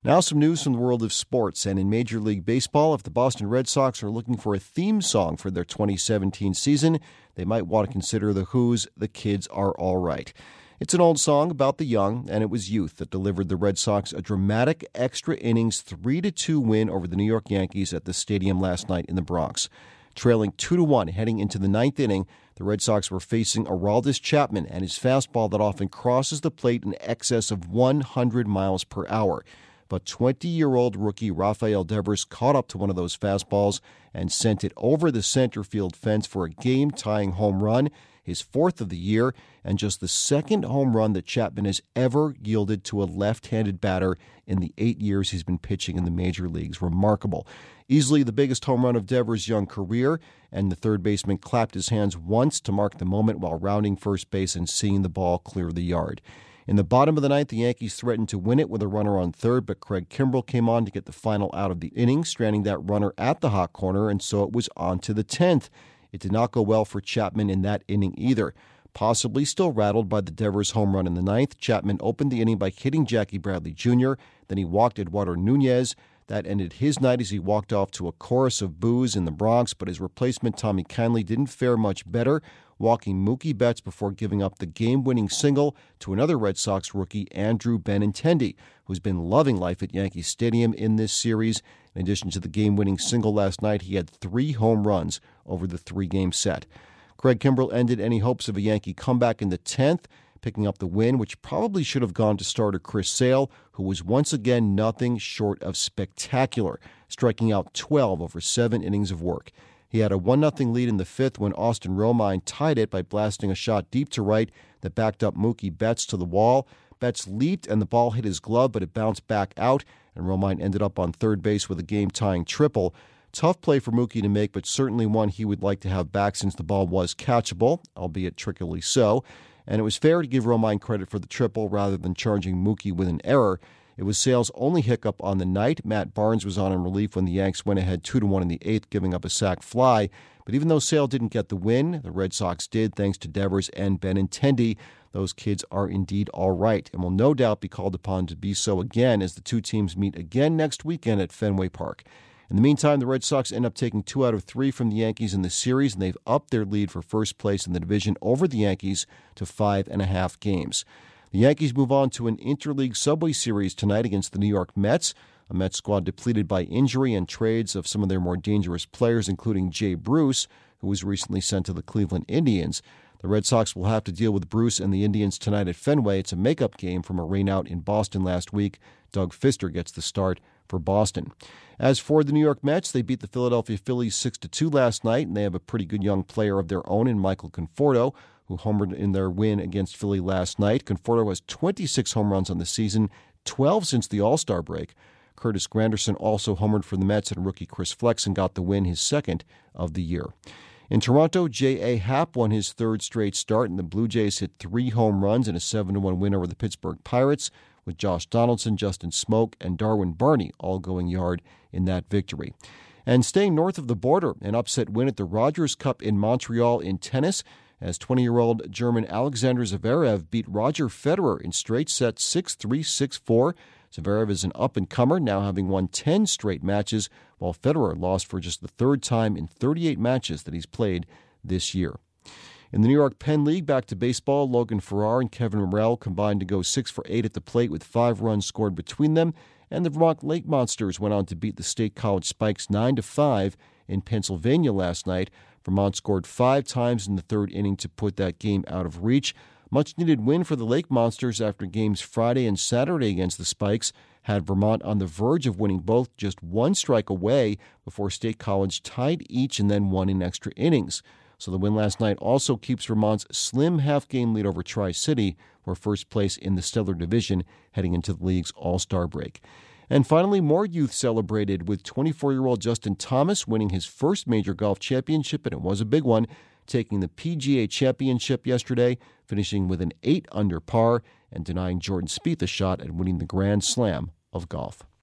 Now some news from the world of sports. And in Major League Baseball, if the Boston Red Sox are looking for a theme song for their 2017 season, they might want to consider The Who's "The Kids Are All Right." It's an old song about the young, and it was youth that delivered the Red Sox a dramatic extra innings 3-2 win over the New York Yankees at the stadium last night in the Bronx. Trailing 2-1 heading into the ninth inning, the Red Sox were facing Aroldis Chapman and his fastball that often crosses the plate in excess of 100 miles per hour. But 20-year-old rookie Rafael Devers caught up to one of those fastballs and sent it over the center field fence for a game-tying home run, his fourth of the year, and just the second home run that Chapman has ever yielded to a left-handed batter in the 8 years he's been pitching in the major leagues. Remarkable. Easily the biggest home run of Devers' young career, and the third baseman clapped his hands once to mark the moment while rounding first base and seeing the ball clear the yard. In the bottom of the ninth, the Yankees threatened to win it with a runner on third, but Craig Kimbrell came on to get the final out of the inning, stranding that runner at the hot corner, and so it was on to the 10th. It did not go well for Chapman in that inning either. Possibly still rattled by the Devers home run in the ninth, Chapman opened the inning by hitting Jackie Bradley Jr., then he walked Eduardo Nunez. That ended his night as he walked off to a chorus of boos in the Bronx, but his replacement Tommy Kahnle didn't fare much better, walking Mookie Betts before giving up the game-winning single to another Red Sox rookie, Andrew Benintendi, who's been loving life at Yankee Stadium in this series. In addition to the game-winning single last night, he had 3 home runs over the 3-game set. Craig Kimbrell ended any hopes of a Yankee comeback in the 10th, picking up the win, which probably should have gone to starter Chris Sale, who was once again nothing short of spectacular, striking out 12 over 7 innings of work. He had a 1-0 lead in the 5th when Austin Romine tied it by blasting a shot deep to right that backed up Mookie Betts to the wall. Betts leaped and the ball hit his glove, but it bounced back out, and Romine ended up on third base with a game-tying triple. Tough play for Mookie to make, but certainly one he would like to have back since the ball was catchable, albeit trickily so. And it was fair to give Romine credit for the triple rather than charging Mookie with an error. It was Sale's only hiccup on the night. Matt Barnes was on in relief when the Yanks went ahead 2-1 in the 8th, giving up a sac fly. But even though Sale didn't get the win, the Red Sox did, thanks to Devers and Benintendi. Those kids are indeed all right and will no doubt be called upon to be so again as the two teams meet again next weekend at Fenway Park. In the meantime, the Red Sox end up taking 2 out of 3 from the Yankees in the series, and they've upped their lead for first place in the division over the Yankees to 5.5 games. The Yankees move on to an interleague Subway Series tonight against the New York Mets, a Mets squad depleted by injury and trades of some of their more dangerous players, including Jay Bruce, who was recently sent to the Cleveland Indians. The Red Sox will have to deal with Bruce and the Indians tonight at Fenway. It's a makeup game from a rainout in Boston last week. Doug Fister gets the start for Boston. As for the New York Mets, they beat the Philadelphia Phillies 6-2 last night, and they have a pretty good young player of their own in Michael Conforto, who homered in their win against Philly last night. Conforto has 26 home runs on the season, 12 since the All-Star break. Curtis Granderson also homered for the Mets, and rookie Chris Flexen got the win, his second of the year. In Toronto, J.A. Happ won his third straight start, and the Blue Jays hit 3 home runs in a 7-1 win over the Pittsburgh Pirates, with Josh Donaldson, Justin Smoak, and Darwin Barney all going yard in that victory. And staying north of the border, an upset win at the Rogers Cup in Montreal in tennis, as 20-year-old German Alexander Zverev beat Roger Federer in straight sets 6-3, 6-4. Zverev is an up-and-comer, now having won 10 straight matches, while Federer lost for just the third time in 38 matches that he's played this year. In the New York Penn League, back to baseball, Logan Ferrar and Kevin Morrell combined to go 6 for 8 at the plate with 5 runs scored between them, and the Vermont Lake Monsters went on to beat the State College Spikes 9-5 in Pennsylvania last night. Vermont scored 5 times in the third inning to put that game out of reach. Much-needed win for the Lake Monsters after games Friday and Saturday against the Spikes had Vermont on the verge of winning both, just 1 strike away before State College tied each and then won in extra innings. So the win last night also keeps Vermont's slim half-game lead over Tri-City for first place in the Stellar Division heading into the league's All-Star break. And finally, more youth celebrated, with 24-year-old Justin Thomas winning his first major golf championship, and it was a big one, taking the PGA Championship yesterday, finishing with an 8 under par and denying Jordan Spieth a shot at winning the Grand Slam of golf.